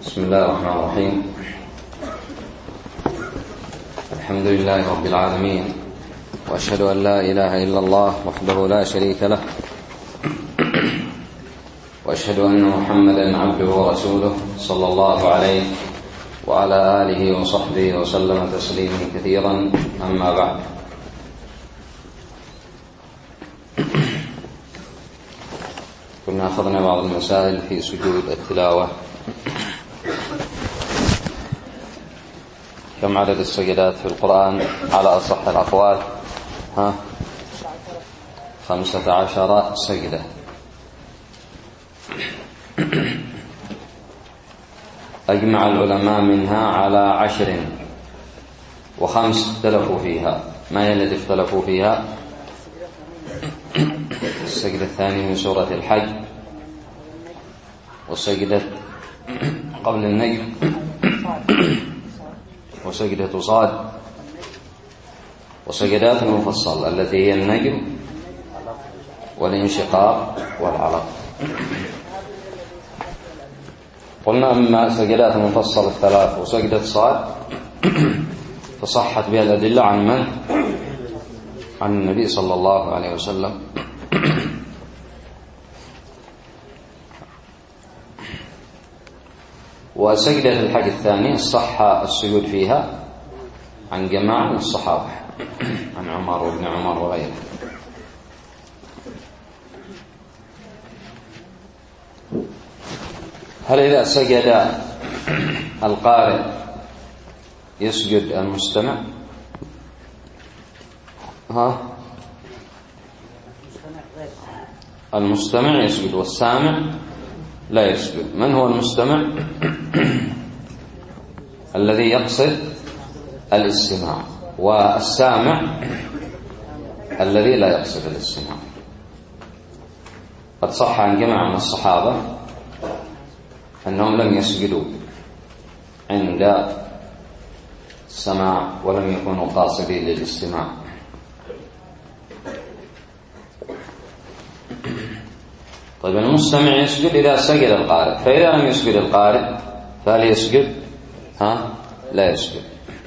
بسم الله الرحمن الرحيم. الحمد لله رب العالمين، وأشهد أن لا إله إلا الله وحده لا شريك له، وأشهد أن محمدا عبده ورسوله صلى الله عليه وعلى آله وصحبه وسلم تسليما كثيرا. أما بعد، كنا أخذنا بعض المسائل في سجود التلاوة. كم عدد السجدات في القرآن على أصح الأقوال؟ 15 سجدة. أجمع العلماء منها على 10 و5 اختلفوا فيها. ما هي التي اختلفوا فيها؟ السجدة الثانية من سورة الحج، وسجدة قبل النجم، وسجدة صاد، وسجدات المفصل التي هي النجم والانشقاق والعلق. قلنا أما سجدات المفصل الثلاث وسجدة صاد فصحت بها الأدلة عن من؟ عن النبي صلى الله عليه وسلم. وسجدة الحج الثانية صح السجود فيها عن جماعة من الصحابة، عن عمر وابن عمر وغيره. هل إذا سجد القارئ يسجد المستمع؟ المستمع يسجد والسامع لا يسجد. من هو المستمع؟ الذي يقصد الاستماع، والسامع الذي لا يقصد الاستماع. قد صح عن جماعة من الصحابة أنهم لم يسجدوا عند السماع ولم يكونوا قاصدين للاستماع. طيب، المستمع يسجد إذا سجد القارئ، فإذا لم يسجد القارئ فهل يسجد؟ لا يسجد.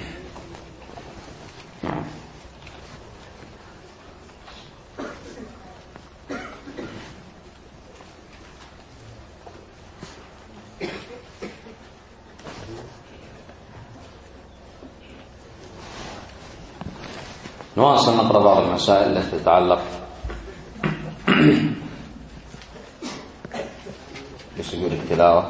نواصل نقرأ بعض المسائل التي تتعلق بسجود التلاوة.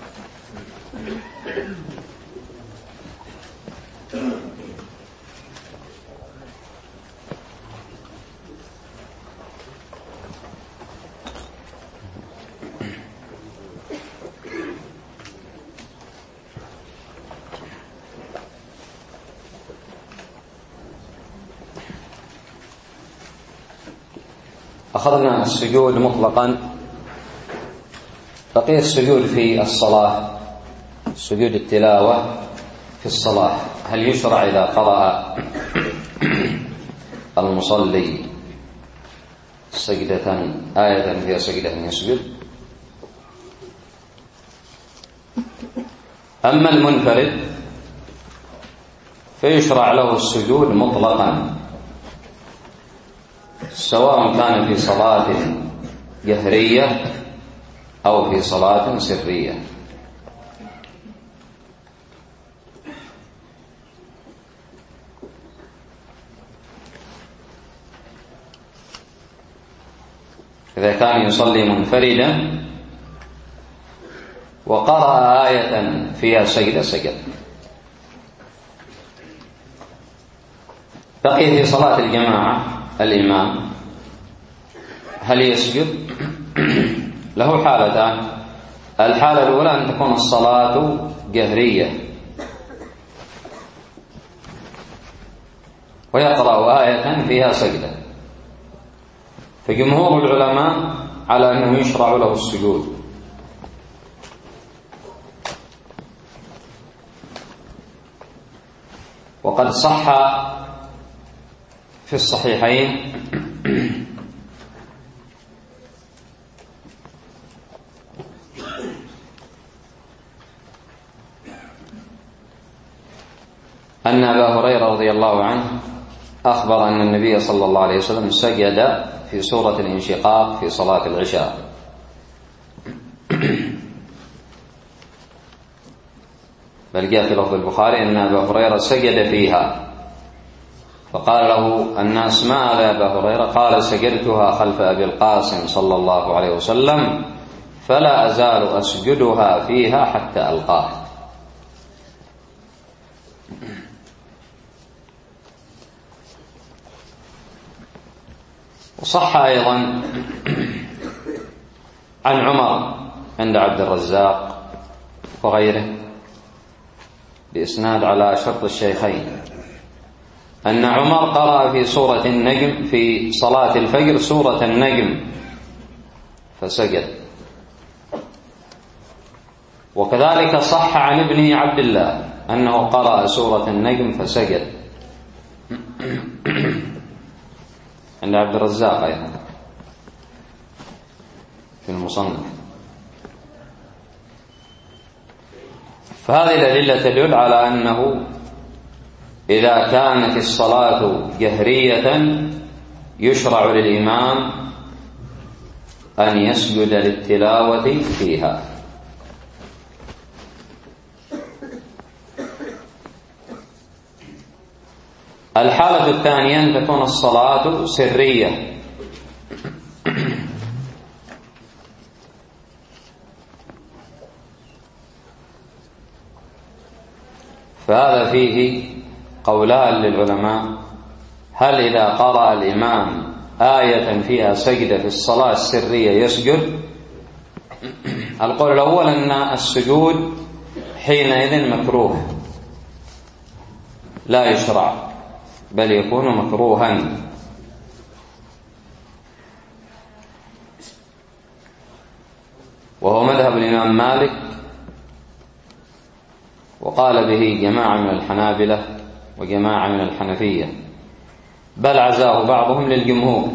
أخذنا السجود مطلقا، بقي السجود في الصلاة، سجود التلاوة في الصلاة. هل يشرع إذا قرأ المصلي سجدة آية فيها سجدة أن يسجد؟ أما المنفرد فيشرع له السجود مطلقا، سواء كان في صلاة جهرية أو في صلاة سرية. إذا كان يصلي منفردا وقرأ آية فيها سجدة سجد. بقي في صلاة الجماعة الإمام، هل يسجد؟ له حالتان. الحالة الأولى أن تكون الصلاة جهرية ويقرأ آية فيها سجدة، فجمهور العلماء على أنه يشرع له السجود. وقد صح في الصحيحين أن أبا هريرة رضي الله عنه أخبر أن النبي صلى الله عليه وسلم سجد في سورة الانشقاق في صلاة العشاء، بل جاء في لفظ البخاري أن أبا هريرة سجد فيها، فقال له الناس: ما هذا يا أبا هريرة؟ قال: سجدتها خلف أبي القاسم صلى الله عليه وسلم، فلا أزال أسجدها فيها حتى ألقاه. وصح أيضا عن عمر عند عبد الرزاق وغيره بإسناد على شرط الشيخين أن عمر قرأ في سورة النجم في صلاة الفجر سورة النجم فسجد. وكذلك صح عن ابنه عبد الله أنه قرأ سورة النجم فسجد عند عبد الرزاق أيضا في المصنف. فهذه الأدلة تدل على أنه إذا كانت الصلاة جهرية يشرع للإمام أن يسجد للتلاوة فيها. الحالة الثانية أن تكون الصلاة سرية، فهذا فيه قولان للعلماء: هل إذا قرأ الإمام آية فيها سجدة في الصلاة السرية يسجد؟ القول الأول أن السجود حينئذ مكروه لا يشرع، بل يكون مكروها. وهو مذهب الإمام مالك، وقال به جماعة من الحنابلة وجماعة من الحنفية، بل عزاه بعضهم للجمهور.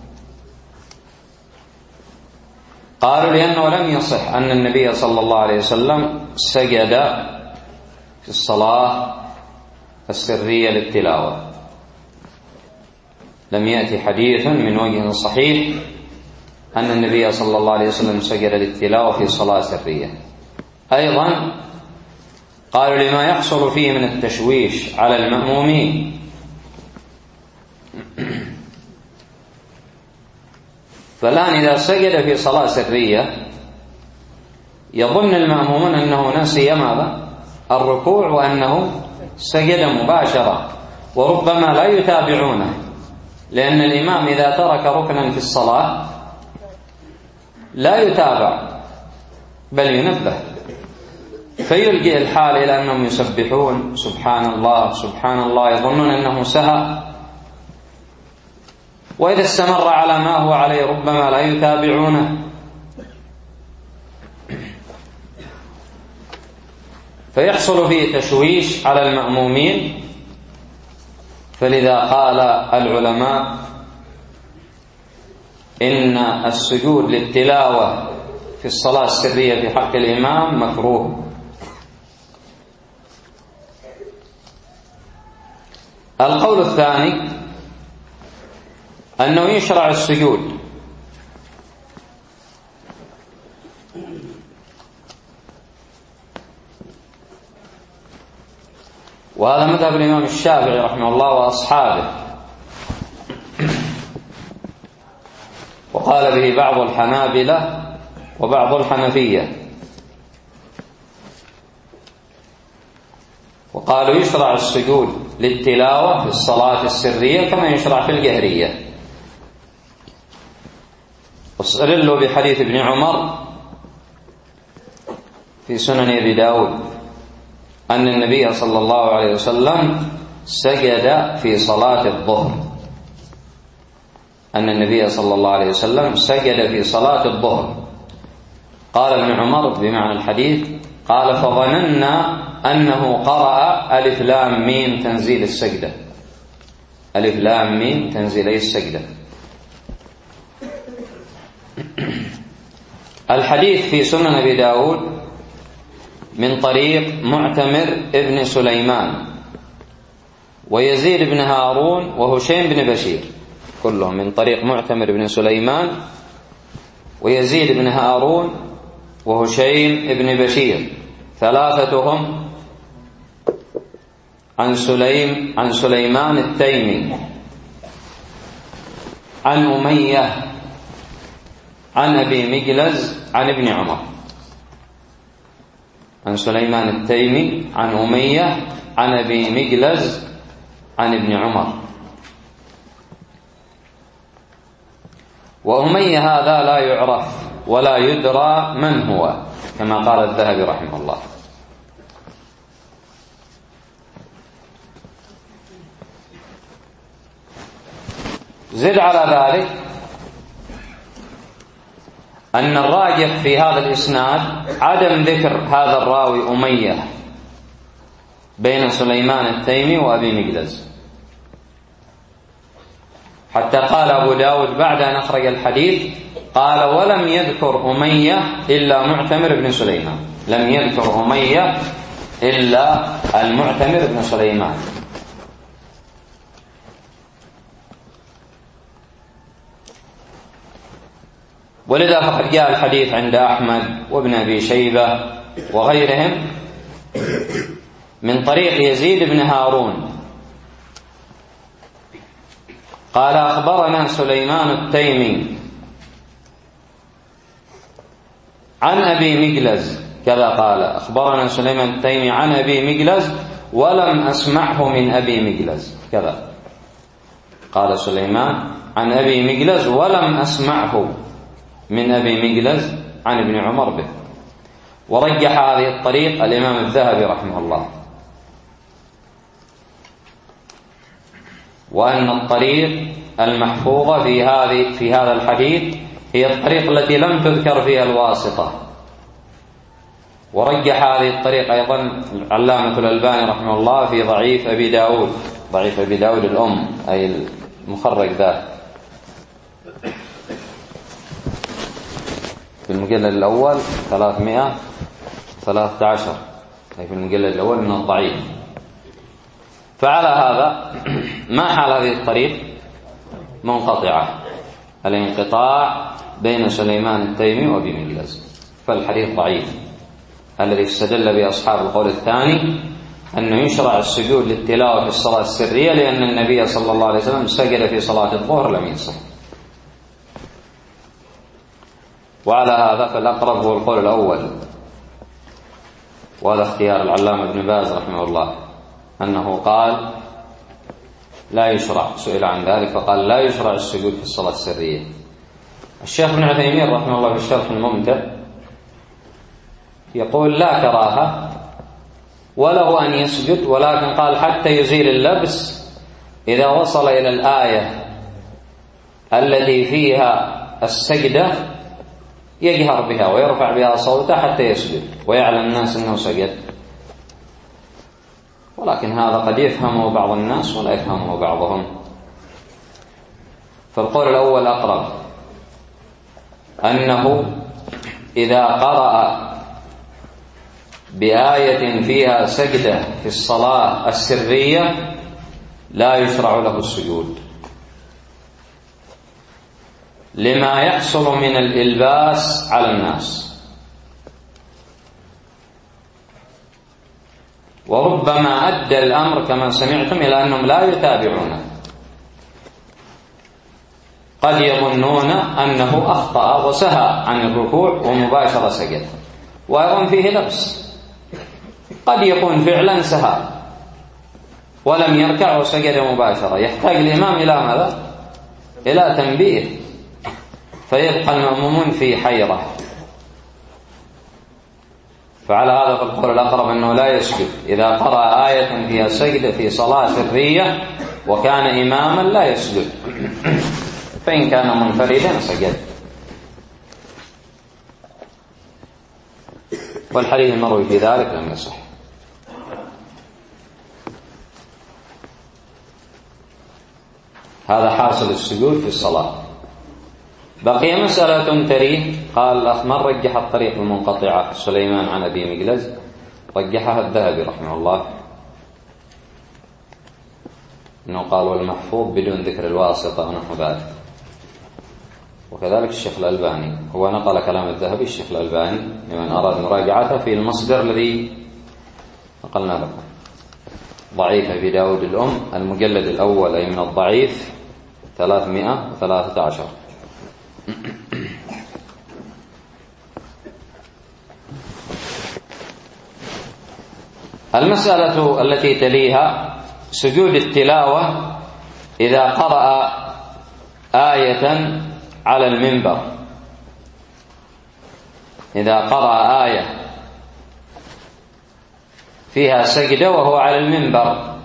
قالوا لأنه لم يصح أن النبي صلى الله عليه وسلم سجد في الصلاة السرية للتلاوة، لم يأتي حديث من وجه صحيح أن النبي صلى الله عليه وسلم سجد للتلاوة في صلاة سرية. أيضا قالوا لما يحصل فيه من التشويش على المأمومين، فالآن إذا سجد في صلاة سرية يظن المأمومون أنه نسي ماذا؟ الركوع، وأنه سجد مباشرة، وربما لا يتابعونه، لأن الإمام إذا ترك ركنا في الصلاة لا يتابع بل ينبه، فيلجئ الحال إلى أنهم يسبحون سبحان الله سبحان الله، يظنون أنه سهى، وإذا استمر على ما هو عليه ربما لا يتابعونه. فيحصل فيه تشويش على المأمومين. فلذا قال العلماء إن السجود للتلاوة في الصلاة السرية في حق الإمام مكروه. القول الثاني أنه يشرع السجود، وهذا مذهب الإمام الشافعي رحمه الله وأصحابه، وقال به بعض الحنابلة وبعض الحنفية، وقالوا يشرع السجود للتلاوة في الصلاة السرية كما يشرع في الجهرية. واستدلوا بحديث ابن عمر في سنن أبي داود أن النبي صلى الله عليه وسلم سجد في صلاة الظهر، أن النبي صلى الله عليه وسلم سجد في صلاة الظهر. قال ابن عمر بمعنى الحديث، قال: فظننا أنه قرأ ألف لام ميم تنزيل السجدة، ألف لام ميم تنزيلي السجدة. الحديث في سنن أبي داود من طريق معتمر ابن سليمان ويزيد بن هارون وهشيم بن بشير، كلهم من طريق معتمر بن سليمان ويزيد بن هارون وهشيم بن بشير، ثلاثتهم عن سليمان التيمي عن أمية عن أبي مجلز عن ابن عمر. عن سليمان التيمي عن أمية عن أبي مجلز عن ابن عمر. وأمية هذا لا يعرف ولا يدرى من هو، كما قال الذهبي رحمه الله. زد على ذلك أن الراجح في هذا الإسناد عدم ذكر هذا الراوي أمية بين سليمان التيمي وأبي مجلز، حتى قال أبو داود بعد أن أخرج الحديث قال: ولم يذكر أمية إلا معتمر بن سليمان. لم يذكر أمية إلا المعتمر بن سليمان. ولذا فقد جاء الحديث عند أحمد وابن أبي شيبة وغيرهم من طريق يزيد بن هارون قال: أخبرنا سليمان التيمي عن أبي مجلز كذا، قال: أخبرنا سليمان التيمي عن أبي مجلز ولم أسمعه من أبي مجلز كذا. قال سليمان عن أبي مجلز ولم أسمعه من أبي مجلز عن ابن عمر به. ورجح هذه الطريق الإمام الذهبي رحمه الله، وأن الطريق المحفوظة في هذا الحديث هي الطريق التي لم تذكر فيها الواسطة. ورجح هذه الطريق أيضا علامة الألباني رحمه الله في ضعيف أبي داود، ضعيف أبي داود الأم، أي المخرج ذات، في المجلد الأول 313، أي في المجلد الأول من الضعيف. فعلى هذا ما حال هذه الطريق؟ منقطعة، الانقطاع بين سليمان التيمي وأبي مجلز، فالحديث ضعيف. الذي استدل به أصحاب القول الثاني أنه يشرع السجود للتلاوة في الصلاة السرية، لأن النبي صلى الله عليه وسلم سجد في صلاة الظهر لم يصح. وعلى هذا فالأقرب هو القول الأول، وهذا اختيار العلامة ابن باز رحمه الله، أنه قال لا يشرع. سئل عن ذلك فقال لا يشرع السجود في الصلاة السرية. الشيخ ابن عثيمين رحمه الله في الشرح الممتع يقول لا كراهة وله أن يسجد، ولكن قال حتى يزيل اللبس إذا وصل إلى الآية التي فيها السجدة يجهر بها ويرفع بها صوته حتى يسجد ويعلم الناس أنه سجد. ولكن هذا قد يفهمه بعض الناس ولا يفهمه بعضهم، فالقول الأول أقرب، أنه إذا قرأ بآية فيها سجدة في الصلاة السرية لا يشرع له السجود، لما يحصل من الإلباس على الناس، وربما أدى الأمر كما سمعتم إلى أنهم لا يتابعونه، قد يظنون أنه أخطأ وسهى عن الركوع ومباشرة سجد، وأيضا فيه لبس، قد يكون فعلا سهى ولم يركع وسجد مباشرة، يحتاج الإمام إلى ماذا؟ إلى تنبيه، فيبقى المأمومون في حيرة. فعلى هذا فالقول الأقرب أنه لا يسجد إذا قرأ آية فيها سجد في صلاة سرية وكان إماما، لا يسجد، فإن كان منفردا سجد. والحديث المروي في ذلك لم يصح. هذا حاصل السجود في الصلاة. بقي مسألة تريه، قال الأخ من رجح الطريق المنقطعة سليمان عن أبي مجلز؟ رجحها الذهبي رحمه الله. أنه قال والمحفوظ بدون ذكر الواسطة ونحو ذلك. وكذلك الشيخ الألباني هو نقل كلام الذهبي الشيخ الألباني لمن أراد مراجعته في المصدر الذي نقلنا لكم، ضعيف أبي داود الأم المجلد الأول، أي من الضعيف 313. المسألة التي تليها سجود التلاوة إذا قرأ آية على المنبر. إذا قرأ آية فيها سجدة وهو على المنبر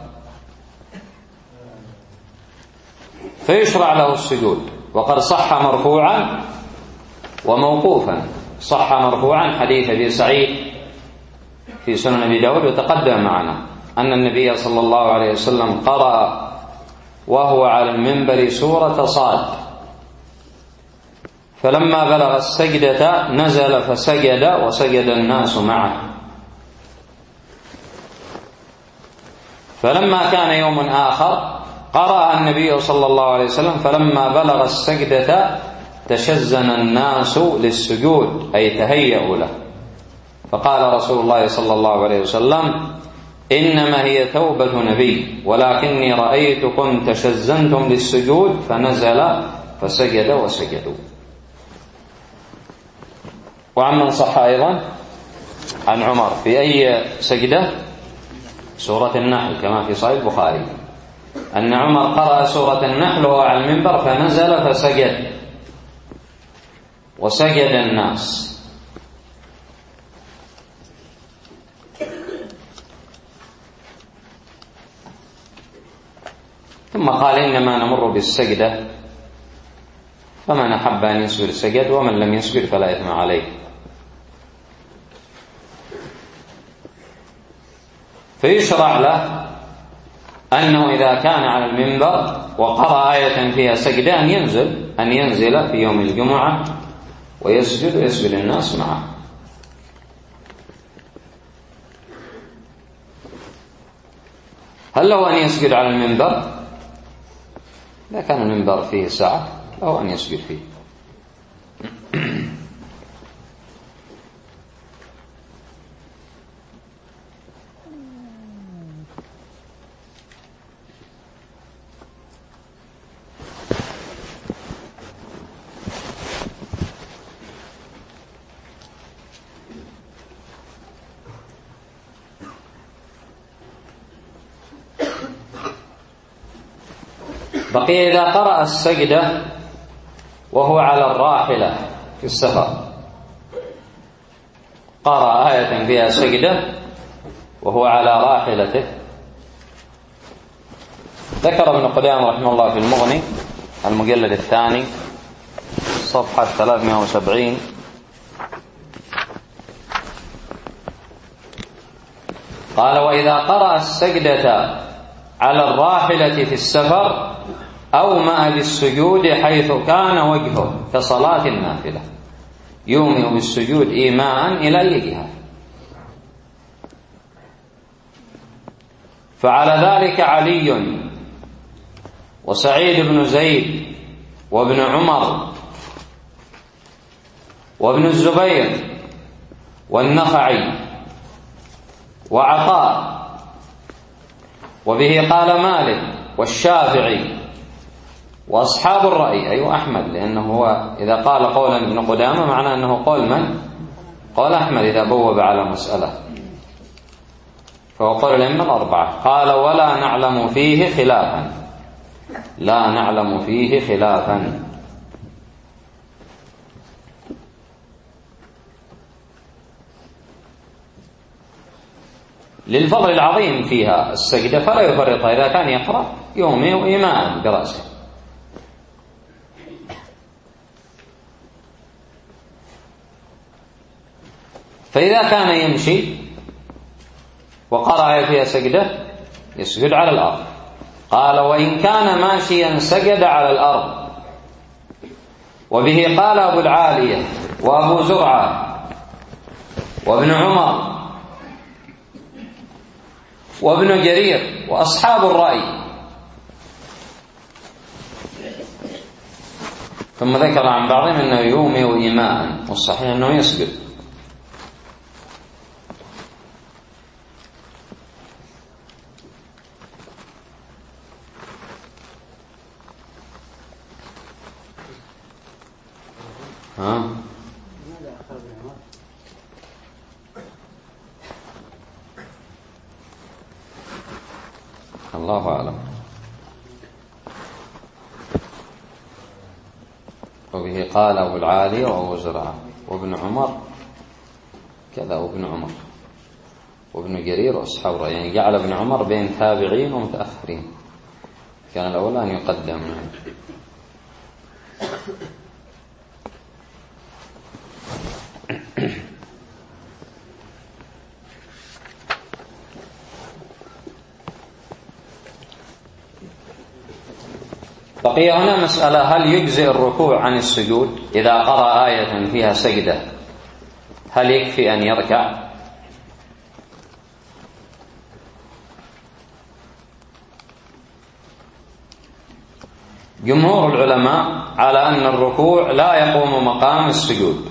فيشرع له السجود، وقد صح مرفوعا وموقوفا. صح مرفوعا حديث أبي سعيد في سنن أبي داود وتقدم معنا أن النبي صلى الله عليه وسلم قرأ وهو على المنبر سورة صاد، فلما بلغ السجدة نزل فسجد وسجد الناس معه. فلما كان يوم آخر قرأ النبي صلى الله عليه وسلم فلما بلغ السجدة تشزن الناس للسجود، أي تهيأوا له، فقال رسول الله صلى الله عليه وسلم إنما هي توبة نبي ولكني رأيتكم تشزنتم للسجود، فنزل فسجد وسجدوا. وعمن صح أيضا عن عمر في أي سجدة؟ سورة النحل كما في صحيح البخاري أن عمر قرأ سورة النحل وهو على المنبر فنزل فسجد وسجد الناس. ثم قال إنما نمر بالسجدة فمن أحب أن يسجد سجد ومن لم يسجد فلا إثم عليه. فيشرع له أنه إذا كان على المنبر وقرأ آية فيها سجدة أن ينزل في يوم الجمعة ويسجد ويسجد الناس معه. هل له أن يسجد على المنبر؟ إذا كان المنبر فيه سعة له أن يسجد فيه. بقي إذا قرأ السجدة وهو على الراحلة في السفر، قرأ آية فيها سجدة وهو على راحلته. ذكر ابن قدامة رحمه الله في المغني المجلد الثاني صفحة 370 قال وإذا قرأ السجدة على الراحلة في السفر أومأ بالسجود حيث كان وجهه كصلاة النافلة، يومئ بالسجود إيماء إلى أي جهة. فعلى ذلك علي وسعيد بن زيد وابن عمر وابن الزبير والنخعي وعطاء، وبه قال مالك والشافعي وأصحاب الرأي، أي أحمد، لأنه هو إذا قال قولا ابن قدامة معناه أنه قول من؟ قول أحمد إذا بوب على مسألة، فهو قول الأئمة الأربعة. قال ولا نعلم فيه خلافا، لا نعلم فيه خلافا. للفضل العظيم فيها السجدة فلا يفرطها، إذا كان يقرأ يومئ إيماء برأسه. فإذا كان يمشي وقرأ فيها سجدة يسجد على الأرض. قال وإن كان ماشيا سجد على الأرض. وبه قال أبو العالية وأبو زرعة وابن عمر وابن جرير وأصحاب الرأي. ثم ذكر عن بعضهم أنه يومئ إيماء، والصحيح أنه يسجد. الله أعلم. وبه قال أبو العالي وأبو زرعة وابن عمر كذا، وابن عمر وابن جرير وأصحاب، يعني جعل ابن عمر بين تابعين ومتأخرين، كان الأول أن يقدم. بقي هنا مسألة: هل يجزئ الركوع عن السجود؟ إذا قرأ آية فيها سجدة هل يكفي أن يركع؟ جمهور العلماء على أن الركوع لا يقوم مقام السجود،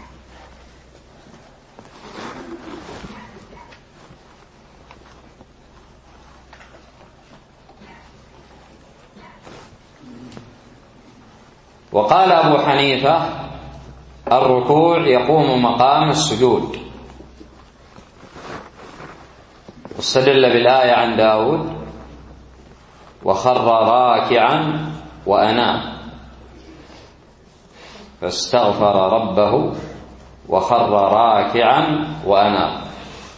وقال أبو حنيفة الركوع يقوم مقام السجود، واستدل بالآية عن داود: وخر راكعا وأناب، فاستغفر ربه وخر راكعا وأناب.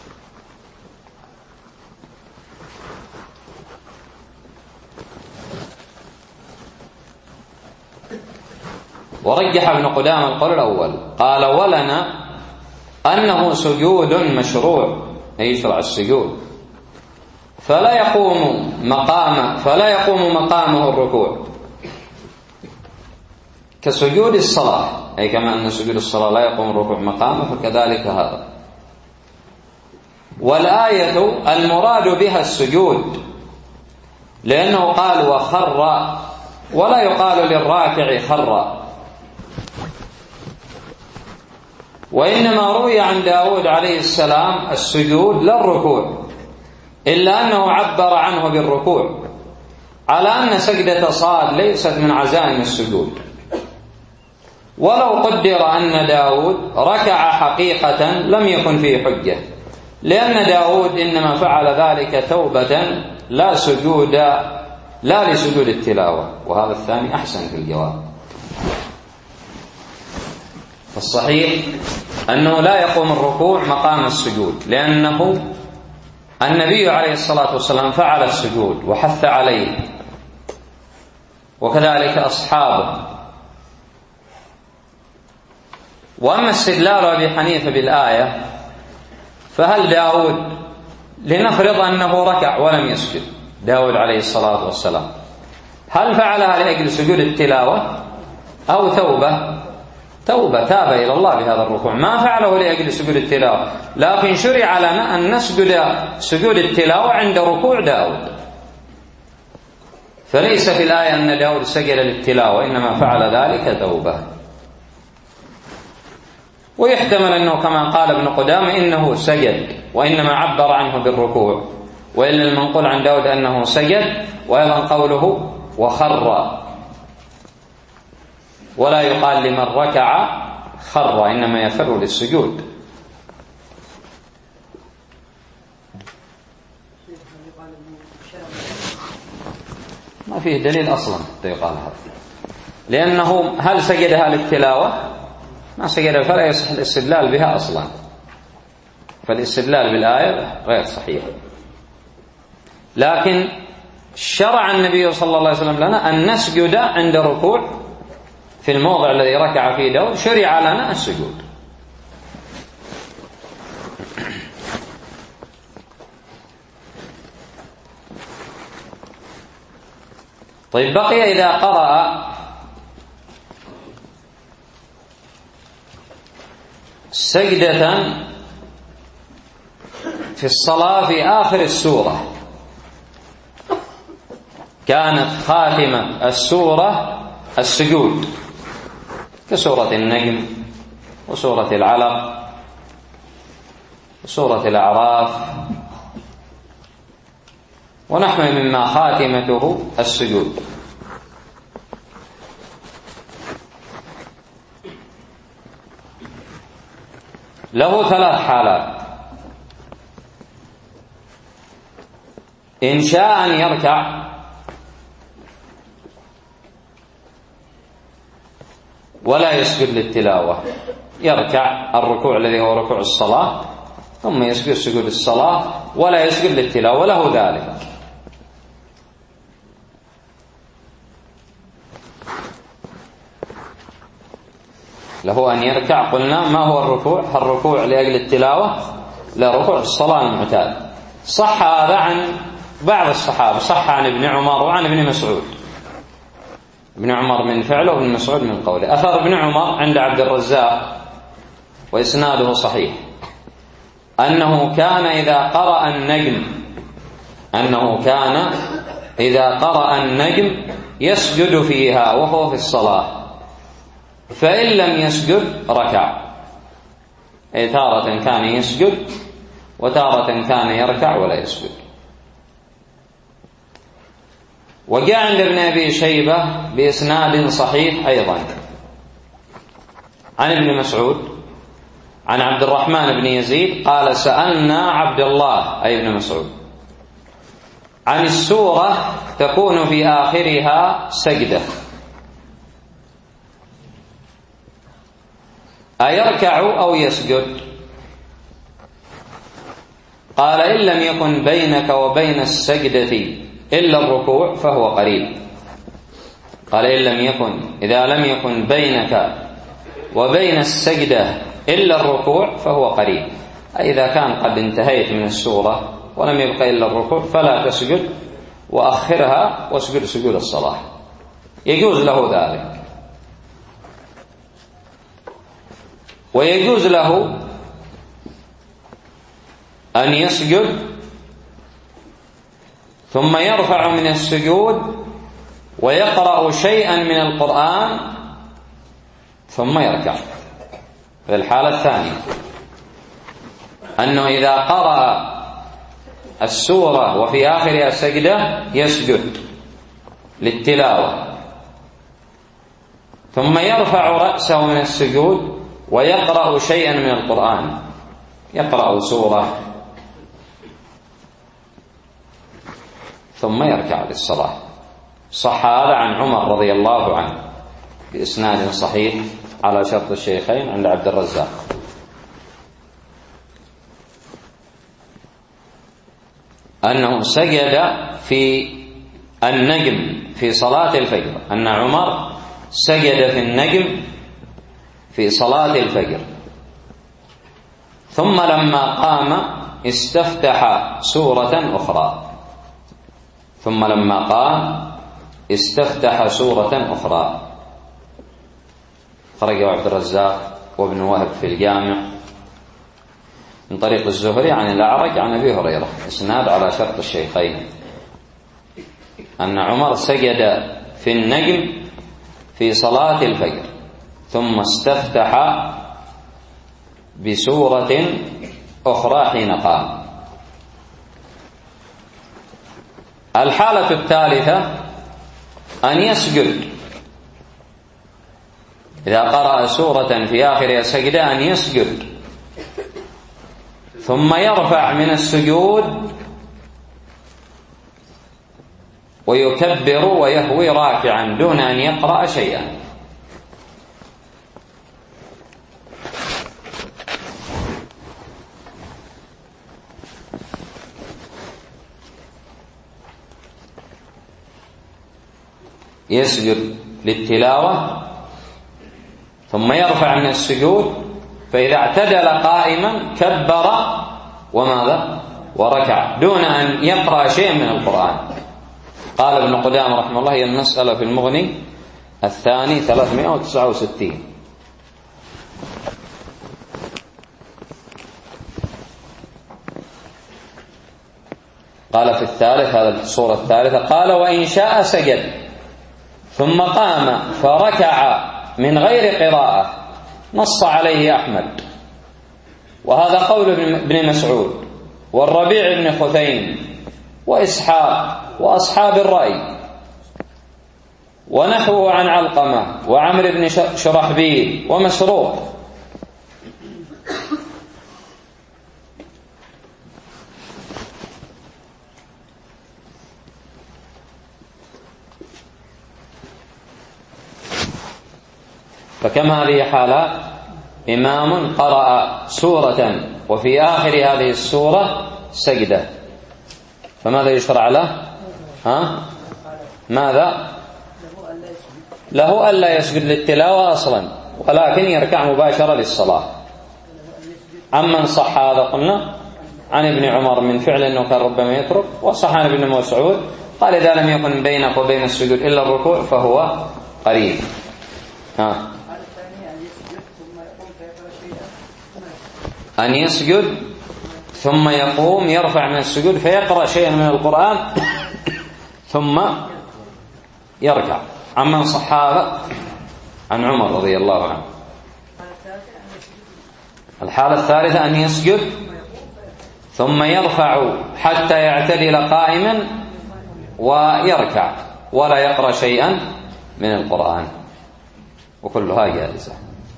ورجح ابن قدامة القول الأول، قال: ولنا أنه سجود مشروع، أي يشرع السجود، فلا يقوم مقامه الركوع كسجود الصلاة، أي كما أن سجود الصلاة لا يقوم الركوع مقامه، فكذلك هذا. والآية المراد بها السجود، لأنه قال وخر، ولا يقال للراكع خر، وإنما روي عن داود عليه السلام السجود لا الركوع، إلا أنه عبر عنه بالركوع، على أن سجدة صاد ليست من عزائم السجود. ولو قدر أن داود ركع حقيقة لم يكن فيه حجة، لأن داود إنما فعل ذلك توبة لا لسجود التلاوة، وهذا الثاني أحسن في الجواب. فالصحيح أنه لا يقوم الركوع مقام السجود، لأنه النبي عليه الصلاة والسلام فعل السجود وحث عليه، وكذلك أصحابه. وأما استدلال أبي حنيفة بالآية، فهل داود، لنفرض أنه ركع ولم يسجد داود عليه الصلاة والسلام، هل فعلها لأجل سجود التلاوة أو توبة تاب إلى الله بهذا الركوع؟ ما فعله لأجل سجود التلاوة، لكن شرع لنا أن نسجد سجود التلاوة عند ركوع داود، فليس في الآية أن داود سجد للتلاوة، إنما فعل ذلك توبة. ويحتمل أنه كما قال ابن قدامة إنه سجد، وإنما عبر عنه بالركوع، وإلا المنقول عن داود أنه سجد، وأيضا قوله وخر، ولا يقال لمن ركع خر، إنما يفر للسجود. ما فيه دليل أصلا يقال هذا، لأنه هل سجدها للتلاوة؟ ما سجدها، فلا يصح الاستدلال بها أصلا، فالاستدلال بالآية غير صحيح. لكن شرع النبي صلى الله عليه وسلم لنا أن نسجد عند ركوع في الموضع الذي ركع فيه داود، شرع لنا السجود. طيب، بقي إذا قرأ سجدة في الصلاة في آخر السورة، كانت خاتمة السورة السجود، كسورة النجم وسورة العلق وسورة الأعراف ونحو مما خاتمته السجود. له 3 حالات: إن شاء أن يركع ولا يسجد للتلاوة، يركع الركوع الذي هو ركوع الصلاة ثم يسجد سجود الصلاة ولا يسجد للتلاوة، له ذلك. له أن يركع، قلنا ما هو الركوع؟ الركوع لأجل التلاوة؟ لا، ركوع الصلاة المعتاد. صح هذا عن بعض الصحابة، صح عن ابن عمر وعن ابن مسعود. ابن عمر من فعله وابن مسعود من قوله. أثر ابن عمر عند عبد الرزاق وإسناده صحيح أنه كان إذا قرأ النجم يسجد فيها وهو في الصلاة، فإن لم يسجد ركع. أي تارة كان يسجد وتارة كان يركع ولا يسجد. وجاء عند ابن أبي شيبة بإسناد صحيح أيضا عن ابن مسعود عن عبد الرحمن بن يزيد قال: سألنا عبد الله أي ابن مسعود عن السورة تكون في آخرها سجدة أيركع أو يسجد؟ قال: إن لم يكن بينك وبين السجدة إلا الركوع فهو قريب. قال: إذا لم يكن بينك وبين السجدة إلا الركوع فهو قريب. أي إذا كان قد انتهيت من السورة ولم يبق إلا الركوع فلا تسجد وأخرها واسجد سجود الصلاة، يجوز له ذلك. ويجوز له أن يسجد ثم يرفع من السجود ويقرأ شيئا من القرآن ثم يركع. في الحالة الثانية أنه إذا قرأ السورة وفي آخرها سجدة يسجد للتلاوة ثم يرفع رأسه من السجود ويقرأ شيئا من القرآن، يقرأ سورة ثم يركع للصلاة. صح هذا عن عمر رضي الله عنه بإسناد صحيح على شرط الشيخين عند عبد الرزاق. أنه سجد في النجم في صلاة الفجر، أن عمر سجد في النجم في صلاة الفجر، ثم لما قام استفتح سورة أخرى، خرجه عبد الرزاق وابن وهب في الجامع من طريق الزهري عن الأعرج عن أبي هريرة، إسناد على شرط الشيخين، أن عمر سجد في النجم في صلاة الفجر ثم استفتح بسورة أخرى حين قام. الحالة الثالثة أن يسجد، إذا قرأ سورة في آخرها سجدة أن يسجد ثم يرفع من السجود ويكبر ويهوي راكعا دون أن يقرأ شيئا. يسجد للتلاوة ثم يرفع من السجود، فإذا اعتدل قائما كبر وماذا؟ وركع دون أن يقرأ شيئا من القرآن. قال ابن قدامة رحمه الله: هي المسألة في المغني الثاني 369. قال في الثالث، هذا الصورة الثالثة، قال: وإن شاء سجد ثم قام فركع من غير قراءة نص عليه أحمد، وهذا قول ابن مسعود والربيع بن خثيم وإسحاق وأصحاب الرأي، ونحوه عن علقمة وعمر بن شرحبيل ومسروق. فكم هذه حالات؟ إمام قرأ سورة وفي آخر هذه السورة سجدة، فماذا يشرع له؟ ماذا؟ له ألا يسجد للتلاوة أصلا، ولكن يركع مباشرة للصلاة. عمن صح هذا قلنا عن ابن عمر من فعل أنه كان ربما يترك، وصح عن ابن مسعود قال إذا لم يكن بينك وبين السجود إلا الركوع فهو قريب. أن يسجد ثم يقوم يرفع من السجود فيقرأ شيئا من القرآن ثم يركع. عمن صح هذا عن عمر رضي الله عنه. الحالة الثالثة أن يسجد ثم يرفع حتى يعتدل قائما ويركع ولا يقرأ شيئا من القرآن، وكلها جائزة.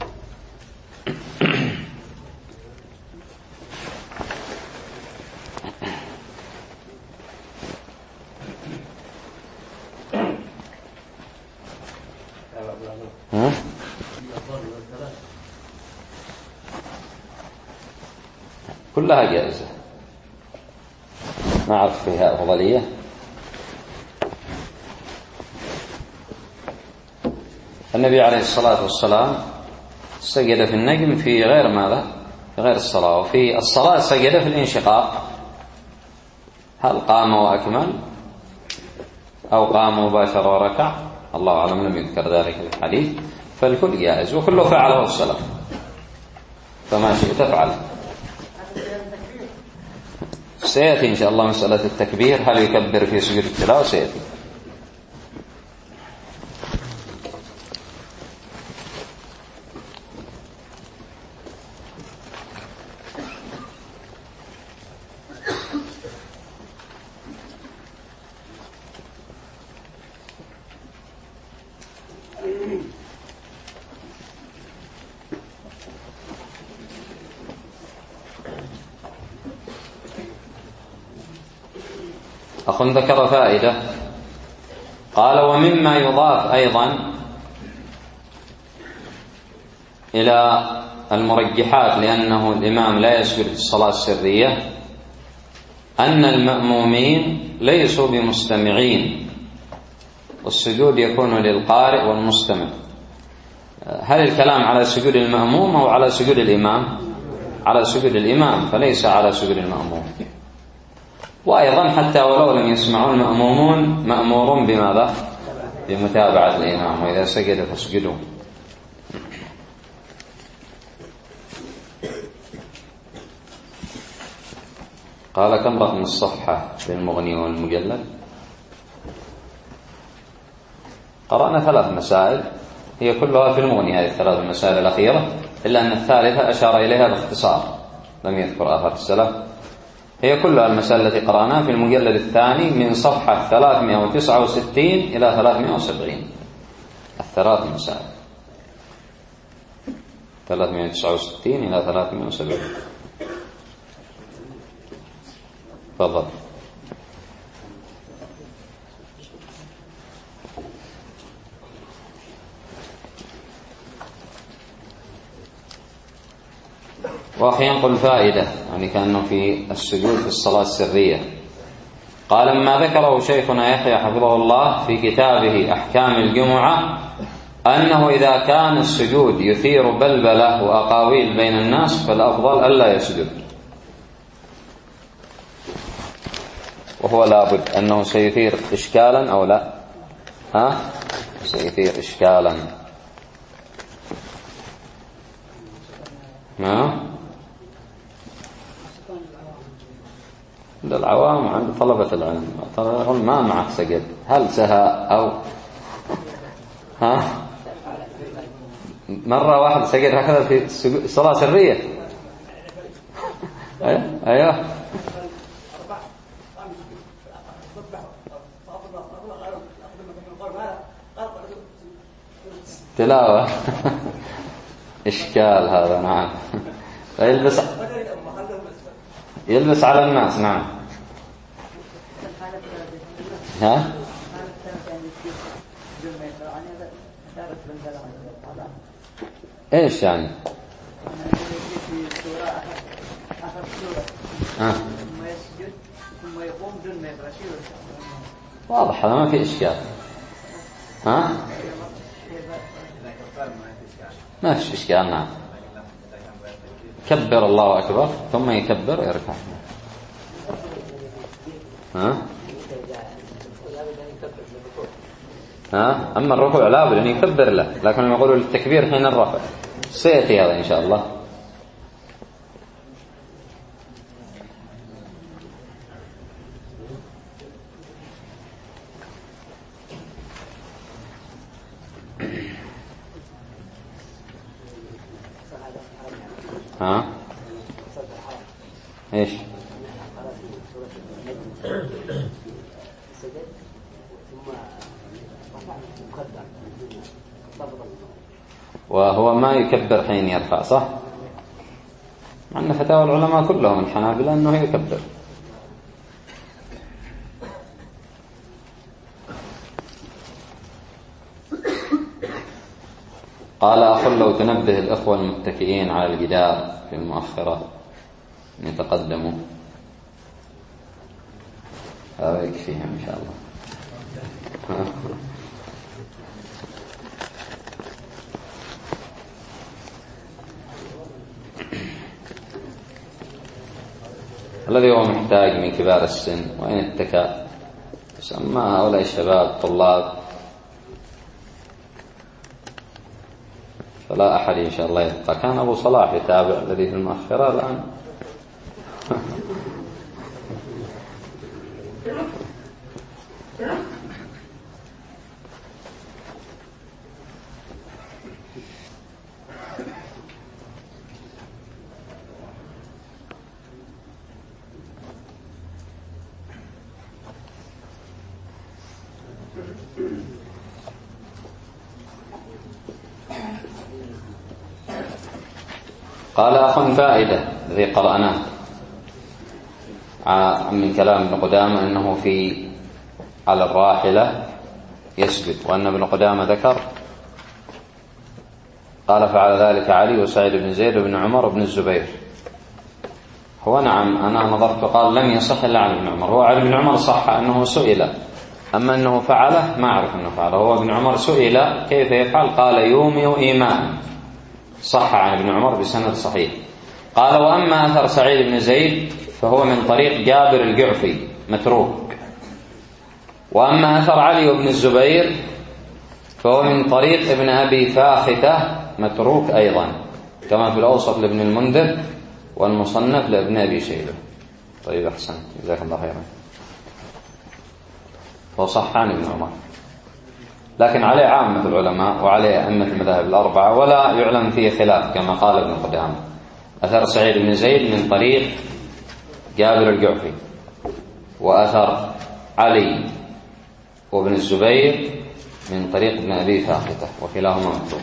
كلها جائزة، ما أعرف فيها أفضلية. النبي عليه الصلاة والسلام سجد في النجم في غير ماذا؟ في غير الصلاة، وفي الصلاة سجد في الانشقاق. هل قام وأكمل أو قام مباشرة وركع؟ الله أعلم، لم يذكر ذلك في الحديث. فالكل جائز وكله فعله السلف، فما شئت فعل. سيأتي إن شاء الله مسألة التكبير، هل يكبر في سجود التلاوة؟ سيأتي. أخ ذكر فائدة، قال ومما يضاف أيضا إلى المرجحات لأنه الإمام لا يسجد في الصلاة السرية أن المأمومين ليسوا بمستمعين، والسجود يكون للقارئ والمستمع. هل الكلام على سجود المأموم أو على سجود الإمام؟ على سجود الإمام، فليس على سجود المأموم. وأيضا حتى ولو لم يسمعوا المأمومون مأمورون بماذا؟ بمتابعة الإمام، وإذا سجد فاسجدوا. قال كم رقم الصفحة في المغني والمجلد؟ قرأنا 3 مسائل هي كلها في المغني، هذه 3 المسائل الأخيرة، إلا أن الثالثة أشار إليها باختصار لم يذكر آخر السلف. هي كلها المسائل التي قرأناها في المجلد الثاني من صفحة 369 إلى 370. 3 مسائل 369 إلى 370. تفضل. وأخي ينقل فائدة، يعني كأنه في السجود في الصلاة السرية. قال ما ذكره شيخنا يحيى حفظه الله في كتابه أحكام الجمعة أنه إذا كان السجود يثير بلبلة وأقاويل بين الناس فالأفضل ألا يسجد، وهو لابد أنه سيثير إشكالا أو لا؟ سيثير إشكالا. عند العوام وعند طلبة العلم ترى ما معك سجد، هل سهى أو مرة واحد سجد هكذا في صلاة سرية. أيوه تلاوة. إشكال هذا. نعم. يلبس على الناس. نعم. ها؟ ايش يعني؟ واضح هذا ما في إشكال. ها؟ ما في إشكال. نعم. كبر الله أكبر ثم يكبر يركع. ها؟ أما الركوع لا بد أن يكبر له، لكن يقولوا التكبير حين الرفع. سيأتي هذا إن شاء الله. ها؟ إيش؟ وهو ما يكبر حين يرفع، صح؟ مع أن فتاوى العلماء كلهم الحنابلة أنه يكبر. قال أخ لو تنبه الأخوة المتكئين على الجدار في المؤخرة أن يتقدموا، هذا يكفيهم إن شاء الله. الذي هو محتاج من كبار السن وإن اتكى، أما هؤلاء الشباب طلاب فلا أحد إن شاء الله يبقى. كان أبو صلاح يتابع الذي في المؤخرة الآن. قال أخ فائدة الذي قرأناه من كلام ابن قدامة أنه على الراحلة يسجد، وأن ابن قدامة ذكر قال فعل ذلك علي وسعيد بن زيد وابن عمر وابن الزبير. هو نعم أنا نظرت قال لم يصح إلا عن ابن عمر. هو علي بن عمر صح أنه سئل، أما أنه فعله ما أعرف أنه فعله. هو ابن عمر سئل كيف يفعل قال يومئ إيمان، صح عن ابن عمر بسند صحيح. قال وأما أثر سعيد بن زيد فهو من طريق جابر الجعفي متروك، وأما أثر علي وابن الزبير فهو من طريق ابن أبي فاختة متروك أيضا، كما في الأوسط لابن المنذر والمصنف لابن أبي شيبة. طيب أحسن، جزاك الله خيرا. وصح عن ابن عمر، لكن عليه عامة العلماء وعليه أئمة المذاهب الأربعة، ولا يعلم فيه خلاف كما قال ابن قدامة. أثر سعيد بن زيد من طريق جابر الجعفي، وأثر علي وابن الزبير من طريق ابن أبي فاختة، وكلاهما متروك.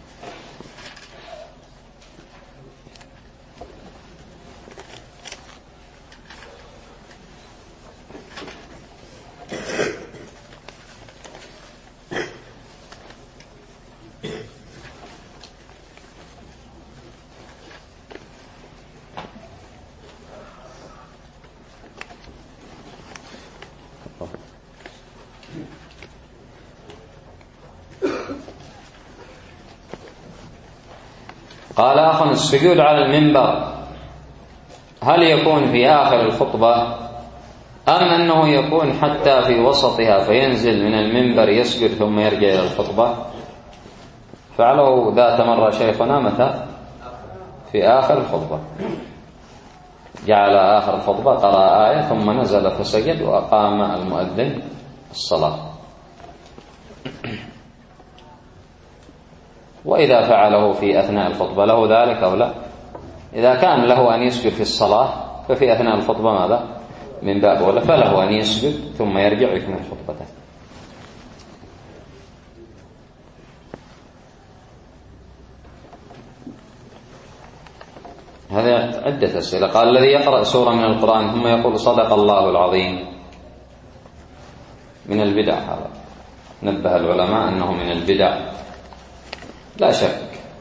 قال أخ السجود على المنبر هل يكون في آخر الخطبة أم أنه يكون حتى في وسطها فينزل من المنبر يسجد ثم يرجع إلى الخطبة؟ فعله ذات مرة شيخنا متى؟ في آخر الخطبة، جعل آخر الخطبة قرأ آية ثم نزل فسجد وأقام المؤذن الصلاة. وإذا فعله في أثناء الخطبة له ذلك أو لا؟ إذا كان له أن يسجد في الصلاة ففي أثناء الخطبة ماذا؟ من باب أولى، فله أن يسجد ثم يرجع ويكمل خطبته. هذا عدة أسئلة. قال الذي يقرأ سورة من القرآن ثم يقول صدق الله العظيم من البدع. هذا نبه العلماء أنه من البدع. لا شك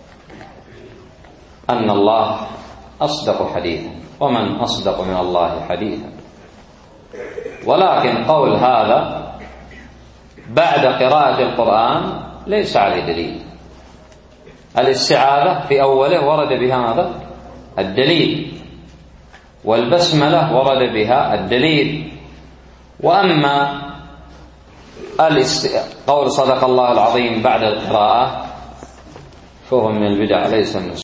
أن الله أصدق حديثا، ومن أصدق من الله حديثا، ولكن قول هذا بعد قراءة القرآن ليس عليه دليل. الاستعاذة في أوله ورد بها ماذا؟ الدليل، والبسملة ورد بها الدليل. وأما قول صدق الله العظيم بعد القراءة فهو من البدع ليس من